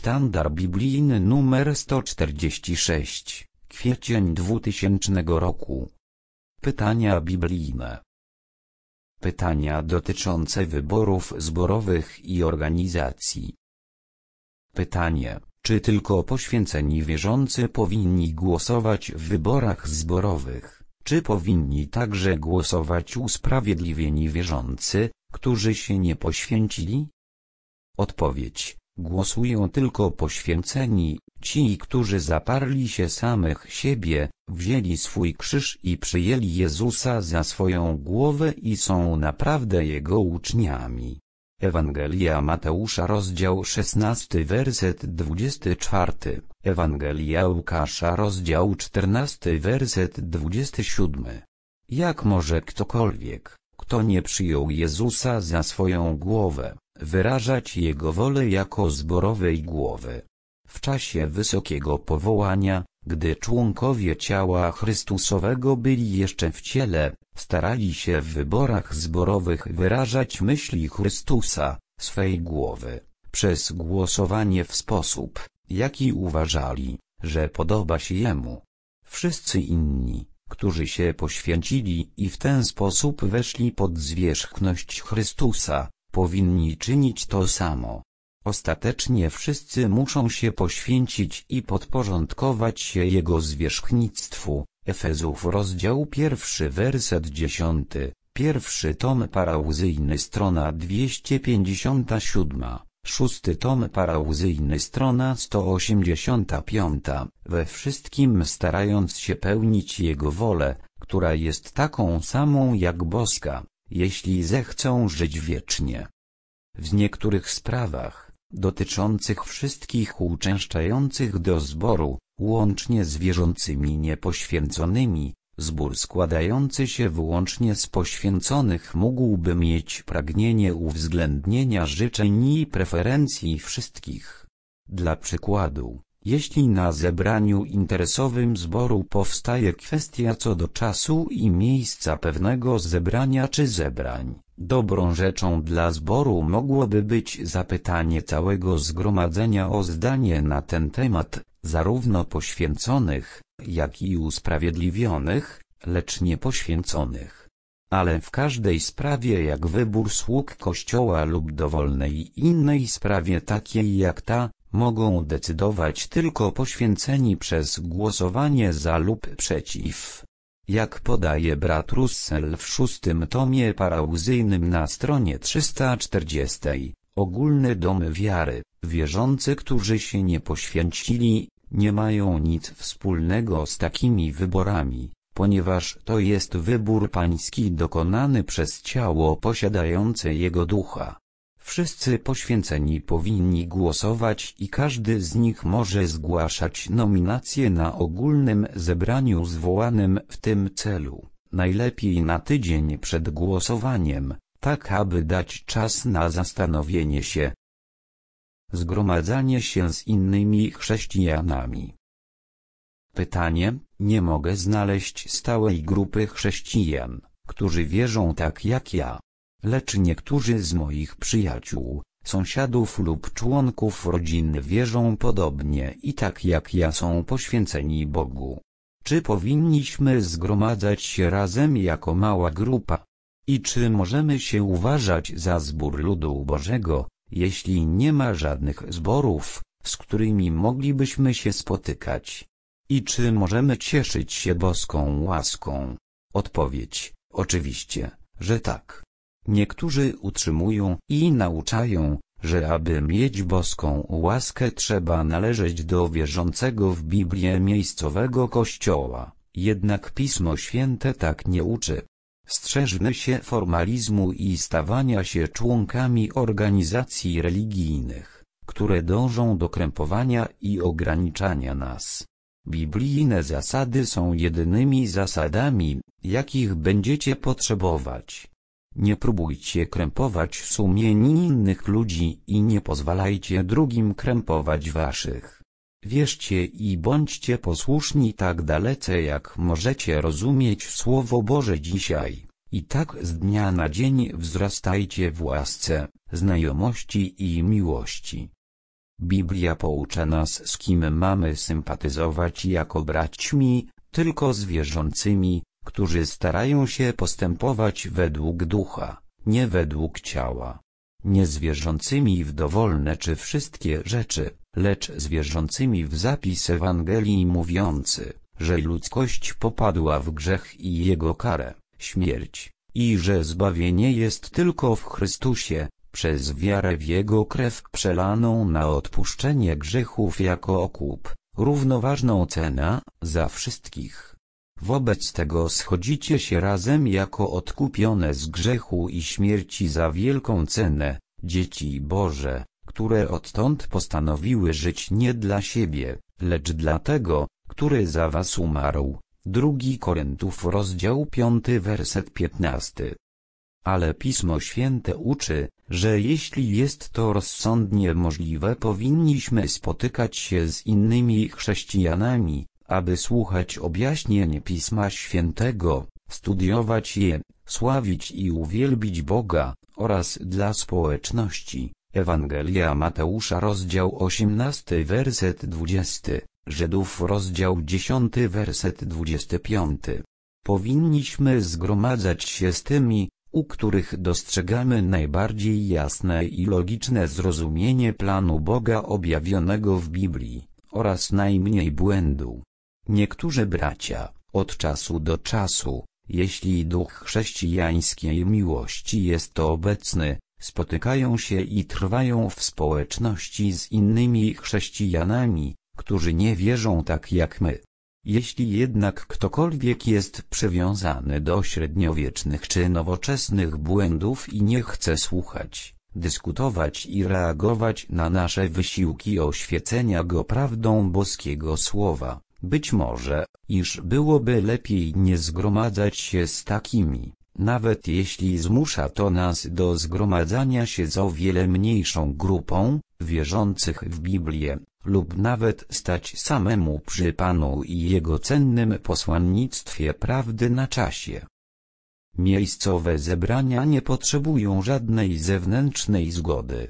Sztandar biblijny numer 146, kwiecień 2000 roku. Pytania biblijne. Pytania dotyczące wyborów zborowych i organizacji. Pytanie: czy tylko poświęceni wierzący powinni głosować w wyborach zborowych, czy powinni także głosować usprawiedliwieni wierzący, którzy się nie poświęcili? Odpowiedź: głosują tylko poświęceni, ci, którzy zaparli się samych siebie, wzięli swój krzyż i przyjęli Jezusa za swoją głowę i są naprawdę Jego uczniami. Ewangelia Mateusza rozdział 16 werset 24, Ewangelia Łukasza rozdział 14 werset 27. Jak może ktokolwiek, kto nie przyjął Jezusa za swoją głowę, wyrażać Jego wolę jako zborowej głowy? W czasie wysokiego powołania, gdy członkowie ciała Chrystusowego byli jeszcze w ciele, starali się w wyborach zborowych wyrażać myśli Chrystusa, swej głowy, przez głosowanie w sposób, jaki uważali, że podoba się Jemu. Wszyscy inni, którzy się poświęcili i w ten sposób weszli pod zwierzchność Chrystusa, powinni czynić to samo. Ostatecznie wszyscy muszą się poświęcić i podporządkować się Jego zwierzchnictwu. Efezów rozdział 1 werset 10, pierwszy tom parauzyjny strona 257, szósty tom parauzyjny strona 185, we wszystkim starając się pełnić Jego wolę, która jest taką samą jak boska, jeśli zechcą żyć wiecznie. W niektórych sprawach, dotyczących wszystkich uczęszczających do zboru, łącznie z wierzącymi niepoświęconymi, zbór składający się wyłącznie z poświęconych mógłby mieć pragnienie uwzględnienia życzeń i preferencji wszystkich. Dla przykładu, jeśli na zebraniu interesowym zboru powstaje kwestia co do czasu i miejsca pewnego zebrania czy zebrań, dobrą rzeczą dla zboru mogłoby być zapytanie całego zgromadzenia o zdanie na ten temat, zarówno poświęconych, jak i usprawiedliwionych, lecz niepoświęconych. Ale w każdej sprawie jak wybór sług Kościoła lub dowolnej innej sprawie takiej jak ta, mogą decydować tylko poświęceni przez głosowanie za lub przeciw. Jak podaje brat Russell w 6. tomie parauzyjnym na stronie 340, ogólny dom wiary, wierzący, którzy się nie poświęcili, nie mają nic wspólnego z takimi wyborami, ponieważ to jest wybór pański dokonany przez ciało posiadające Jego ducha. Wszyscy poświęceni powinni głosować i każdy z nich może zgłaszać nominacje na ogólnym zebraniu zwołanym w tym celu, najlepiej na tydzień przed głosowaniem, tak aby dać czas na zastanowienie się. Zgromadzanie się z innymi chrześcijanami. Pytanie: nie mogę znaleźć stałej grupy chrześcijan, którzy wierzą tak jak ja. Lecz niektórzy z moich przyjaciół, sąsiadów lub członków rodziny wierzą podobnie i tak jak ja są poświęceni Bogu. Czy powinniśmy zgromadzać się razem jako mała grupa? I czy możemy się uważać za zbór ludu Bożego, jeśli nie ma żadnych zborów, z którymi moglibyśmy się spotykać? I czy możemy cieszyć się boską łaską? Odpowiedź: oczywiście, że tak. Niektórzy utrzymują i nauczają, że aby mieć boską łaskę trzeba należeć do wierzącego w Biblię miejscowego kościoła, jednak Pismo Święte tak nie uczy. Strzeżmy się formalizmu i stawania się członkami organizacji religijnych, które dążą do krępowania i ograniczania nas. Biblijne zasady są jedynymi zasadami, jakich będziecie potrzebować. Nie próbujcie krępować sumień innych ludzi i nie pozwalajcie drugim krępować waszych. Wierzcie i bądźcie posłuszni tak dalece jak możecie rozumieć Słowo Boże dzisiaj, i tak z dnia na dzień wzrastajcie w łasce, znajomości i miłości. Biblia poucza nas, z kim mamy sympatyzować jako braćmi, tylko z wierzącymi, którzy starają się postępować według ducha, nie według ciała. Nie z wierzącymi w dowolne czy wszystkie rzeczy, lecz z wierzącymi w zapis Ewangelii mówiący, że ludzkość popadła w grzech i jego karę, śmierć, i że zbawienie jest tylko w Chrystusie, przez wiarę w Jego krew przelaną na odpuszczenie grzechów jako okup, równoważną cenę, za wszystkich. Wobec tego schodzicie się razem jako odkupione z grzechu i śmierci za wielką cenę, dzieci Boże, które odtąd postanowiły żyć nie dla siebie, lecz dla tego, który za was umarł. 2 Koryntiów rozdział 5 werset 15. Ale Pismo Święte uczy, że jeśli jest to rozsądnie możliwe, powinniśmy spotykać się z innymi chrześcijanami, aby słuchać objaśnień Pisma Świętego, studiować je, sławić i uwielbić Boga, oraz dla społeczności. Ewangelia Mateusza rozdział 18 werset 20, Żydów rozdział 10 werset 25. Powinniśmy zgromadzać się z tymi, u których dostrzegamy najbardziej jasne i logiczne zrozumienie planu Boga objawionego w Biblii, oraz najmniej błędu. Niektórzy bracia, od czasu do czasu, jeśli duch chrześcijańskiej miłości jest to obecny, spotykają się i trwają w społeczności z innymi chrześcijanami, którzy nie wierzą tak jak my. Jeśli jednak ktokolwiek jest przywiązany do średniowiecznych czy nowoczesnych błędów i nie chce słuchać, dyskutować i reagować na nasze wysiłki oświecenia go prawdą boskiego słowa, być może, iż byłoby lepiej nie zgromadzać się z takimi, nawet jeśli zmusza to nas do zgromadzania się z o wiele mniejszą grupą wierzących w Biblię, lub nawet stać samemu przy Panu i Jego cennym posłannictwie prawdy na czasie. Miejscowe zebrania nie potrzebują żadnej zewnętrznej zgody.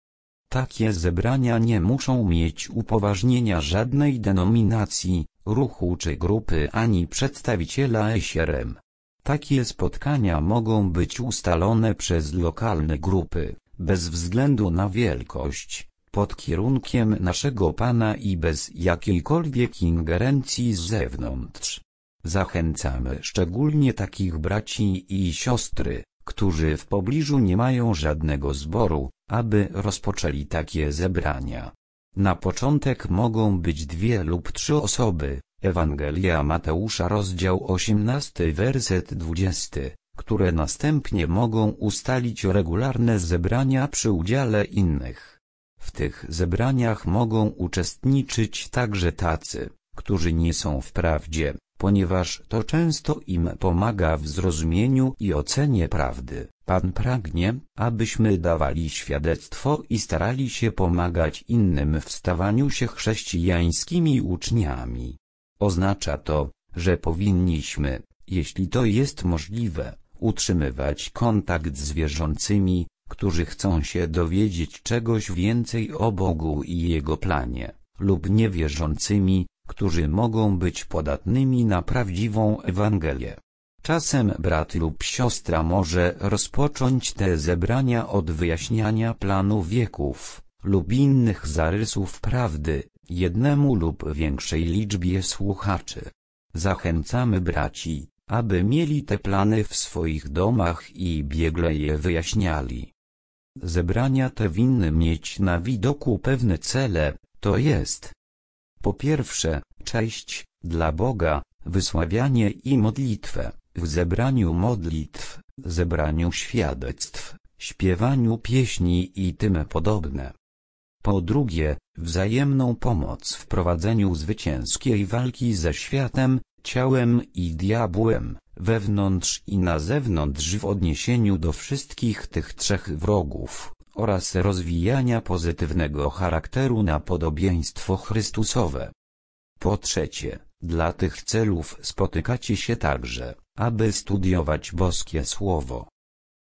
Takie zebrania nie muszą mieć upoważnienia żadnej denominacji, ruchu czy grupy ani przedstawiciela SRM. Takie spotkania mogą być ustalone przez lokalne grupy, bez względu na wielkość, pod kierunkiem naszego Pana i bez jakiejkolwiek ingerencji z zewnątrz. Zachęcamy szczególnie takich braci i siostry, którzy w pobliżu nie mają żadnego zboru, aby rozpoczęli takie zebrania. Na początek mogą być 2 lub 3 osoby, Ewangelia Mateusza rozdział 18 werset 20, które następnie mogą ustalić regularne zebrania przy udziale innych. W tych zebraniach mogą uczestniczyć także tacy, którzy nie są w prawdzie, ponieważ to często im pomaga w zrozumieniu i ocenie prawdy. Pan pragnie, abyśmy dawali świadectwo i starali się pomagać innym w stawaniu się chrześcijańskimi uczniami. Oznacza to, że powinniśmy, jeśli to jest możliwe, utrzymywać kontakt z wierzącymi, którzy chcą się dowiedzieć czegoś więcej o Bogu i Jego planie, lub niewierzącymi, którzy mogą być podatnymi na prawdziwą Ewangelię. Czasem brat lub siostra może rozpocząć te zebrania od wyjaśniania planu wieków, lub innych zarysów prawdy, jednemu lub większej liczbie słuchaczy. Zachęcamy braci, aby mieli te plany w swoich domach i biegle je wyjaśniali. Zebrania te winny mieć na widoku pewne cele, to jest: po pierwsze, cześć dla Boga, wysławianie i modlitwę, w zebraniu modlitw, zebraniu świadectw, śpiewaniu pieśni i tym podobne. Po drugie, wzajemną pomoc w prowadzeniu zwycięskiej walki ze światem, ciałem i diabłem, wewnątrz i na zewnątrz w odniesieniu do wszystkich tych 3 wrogów, oraz rozwijania pozytywnego charakteru na podobieństwo Chrystusowe. Po trzecie, dla tych celów spotykacie się także, aby studiować boskie Słowo.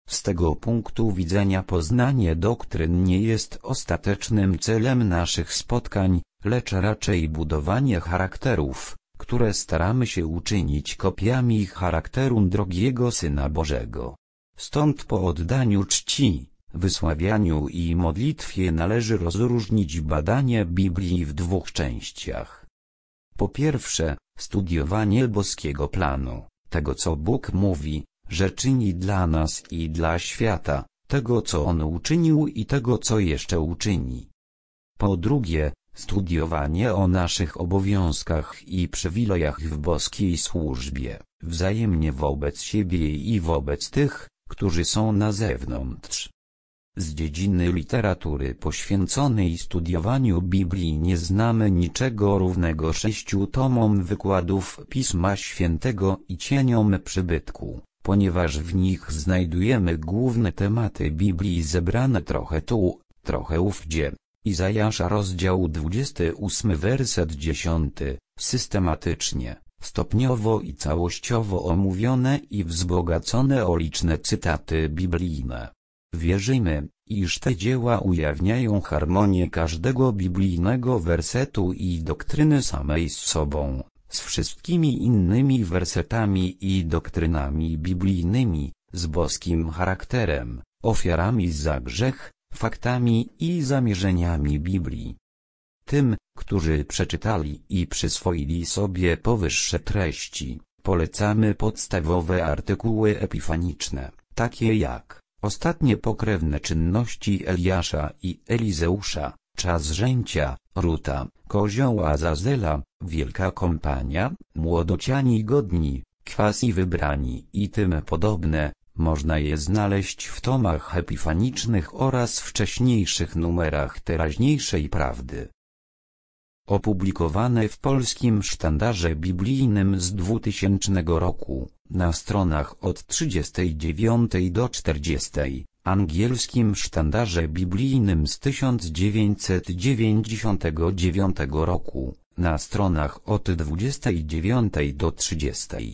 Z tego punktu widzenia poznanie doktryn nie jest ostatecznym celem naszych spotkań, lecz raczej budowanie charakterów, które staramy się uczynić kopiami charakteru drogiego Syna Bożego. Stąd po oddaniu czci, wysławianiu i modlitwie należy rozróżnić badanie Biblii w dwóch częściach. Po pierwsze, studiowanie boskiego planu, tego co Bóg mówi, że czyni dla nas i dla świata, tego co On uczynił i tego co jeszcze uczyni. Po drugie, studiowanie o naszych obowiązkach i przywilejach w boskiej służbie, wzajemnie wobec siebie i wobec tych, którzy są na zewnątrz. Z dziedziny literatury poświęconej studiowaniu Biblii nie znamy niczego równego 6 tomom wykładów Pisma Świętego i cieniom przybytku, ponieważ w nich znajdujemy główne tematy Biblii zebrane trochę tu, trochę ówdzie. Izajasza rozdział 28 werset 10, systematycznie, stopniowo i całościowo omówione i wzbogacone o liczne cytaty biblijne. Wierzymy, iż te dzieła ujawniają harmonię każdego biblijnego wersetu i doktryny samej z sobą, z wszystkimi innymi wersetami i doktrynami biblijnymi, z boskim charakterem, ofiarami za grzech, faktami i zamierzeniami Biblii. Tym, którzy przeczytali i przyswoili sobie powyższe treści, polecamy podstawowe artykuły epifaniczne, takie jak ostatnie pokrewne czynności Eliasza i Elizeusza, czas żęcia, Ruta, kozioł Azazela, wielka kompania, młodociani godni, kwasi wybrani i tym podobne. Można je znaleźć w tomach epifanicznych oraz wcześniejszych numerach teraźniejszej prawdy. Opublikowane w polskim sztandarze biblijnym z 2000 roku, na stronach od 39 do 40, angielskim sztandarze biblijnym z 1999 roku, na stronach od 29 do 30.